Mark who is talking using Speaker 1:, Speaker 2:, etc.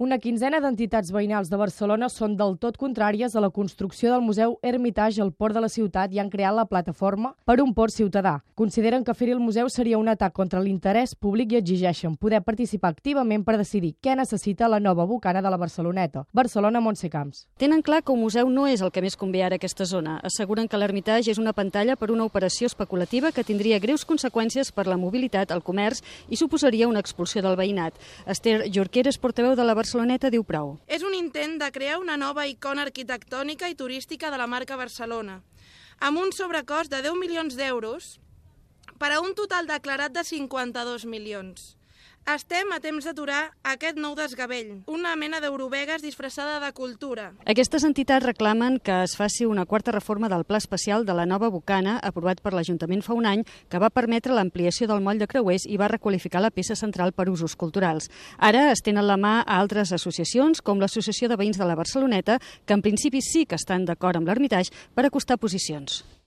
Speaker 1: Una quinzena d'entitats veïnals de Barcelona són del tot contràries a la construcció del Museu Hermitage al port de la ciutat i han creat la plataforma per un port ciutadà. Consideren que fer-hi el museu seria un atac contra l'interès públic i exigeixen poder participar activament per decidir què necessita la nova bocana de la Barceloneta. Barcelona, Montse Camps.
Speaker 2: Tenen clar que un museu no és el que més convé ara a aquesta zona. Asseguren que l'Hermitage és una pantalla per una operació especulativa que tindria greus conseqüències per la mobilitat, el comerç i suposaria una expulsió del veïnat. Esther Jorqueras, portaveu de la Barceloneta, diu prou.
Speaker 3: És un intent de crear una nova icona arquitectònica i turística de la marca Barcelona, amb un sobrecost de 10 milions d'euros per a un total declarat de 52 milions. Estem a temps d'aturar aquest nou desgavell, una mena d'Eurovegas disfressada de cultura.
Speaker 2: Aquestes entitats reclamen que es faci una quarta reforma del Pla Especial de la nova bocana, aprovat per l'Ajuntament fa un any, que va permetre l'ampliació del moll de creuers i va requalificar la peça central per usos culturals. Ara es tenen la mà a altres associacions, com l'Associació de Veïns de la Barceloneta, que en principi sí que estan d'acord amb l'Hermitage per acostar posicions.